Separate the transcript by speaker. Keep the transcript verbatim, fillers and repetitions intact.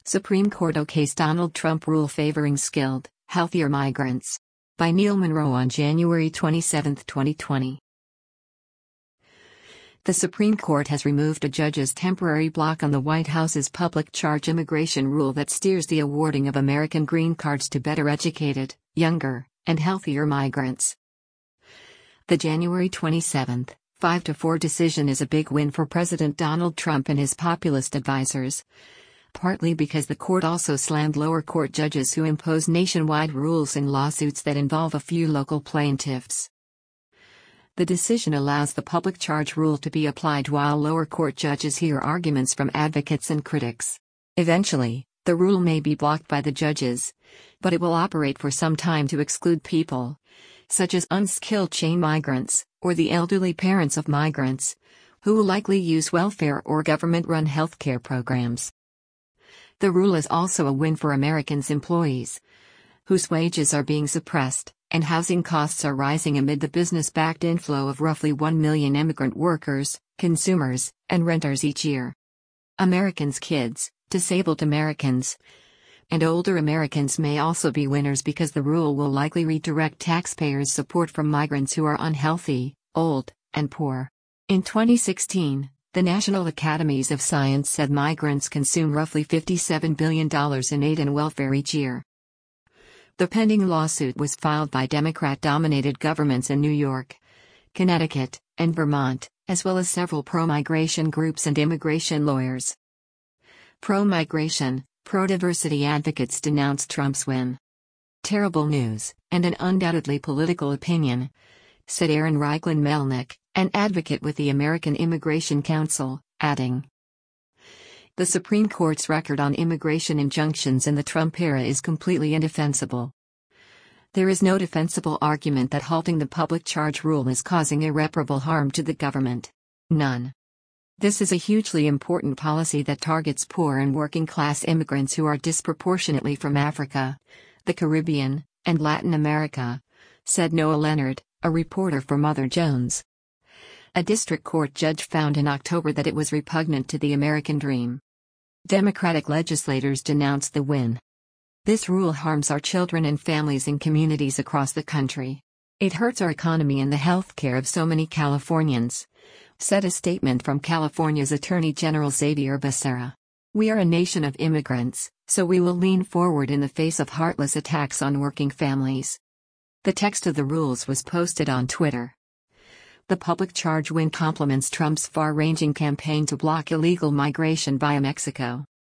Speaker 1: Supreme Court okay's Donald Trump rule favoring skilled, healthier migrants. By Neil Monroe on January twenty-seventh, twenty twenty. The Supreme Court has removed a judge's temporary block on the White House's public charge immigration rule that steers the awarding of American green cards to better educated, younger, and healthier migrants. The January twenty-seventh, five to four decision is a big win for President Donald Trump and his populist advisors. Partly because the court also slammed lower court judges who impose nationwide rules in lawsuits that involve a few local plaintiffs. The decision allows the public charge rule to be applied while lower court judges hear arguments from advocates and critics. Eventually, the rule may be blocked by the judges, but it will operate for some time to exclude people, such as unskilled chain migrants, or the elderly parents of migrants, who will likely use welfare or government-run healthcare programs. The rule is also a win for Americans' employees, whose wages are being suppressed, and housing costs are rising amid the business-backed inflow of roughly one million immigrant workers, consumers, and renters each year. Americans' kids, disabled Americans, and older Americans may also be winners because the rule will likely redirect taxpayers' support from migrants who are unhealthy, old, and poor. In twenty sixteen, the National Academies of Science said migrants consume roughly fifty-seven billion dollars in aid and welfare each year. The pending lawsuit was filed by Democrat-dominated governments in New York, Connecticut, and Vermont, as well as several pro-migration groups and immigration lawyers. Pro-migration, pro-diversity advocates denounced Trump's win. "Terrible news, and an undoubtedly political opinion," said Aaron Reichlin-Melnick, an advocate with the American Immigration Council, adding, "The Supreme Court's record on immigration injunctions in the Trump era is completely indefensible. There is no defensible argument that halting the public charge rule is causing irreparable harm to the government. None. This is a hugely important policy that targets poor and working-class immigrants who are disproportionately from Africa, the Caribbean, and Latin America," said Noah Leonard, a reporter for Mother Jones. A district court judge found in October that it was repugnant to the American dream. Democratic legislators denounced the win. "This rule harms our children and families in communities across the country. It hurts our economy and the health care of so many Californians," said a statement from California's Attorney General Xavier Becerra. "We are a nation of immigrants, so we will lean forward in the face of heartless attacks on working families." The text of the rules was posted on Twitter. The public charge win complements Trump's far-ranging campaign to block illegal migration via Mexico.